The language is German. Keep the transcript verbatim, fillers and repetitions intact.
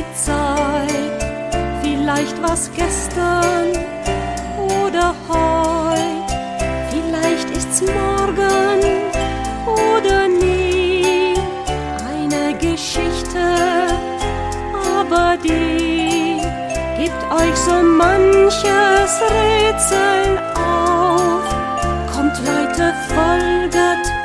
Zeit. Vielleicht war's gestern oder heut, vielleicht ist's morgen oder nie. Eine Geschichte, aber die gibt euch so manches Rätsel auf. Kommt Leute, folget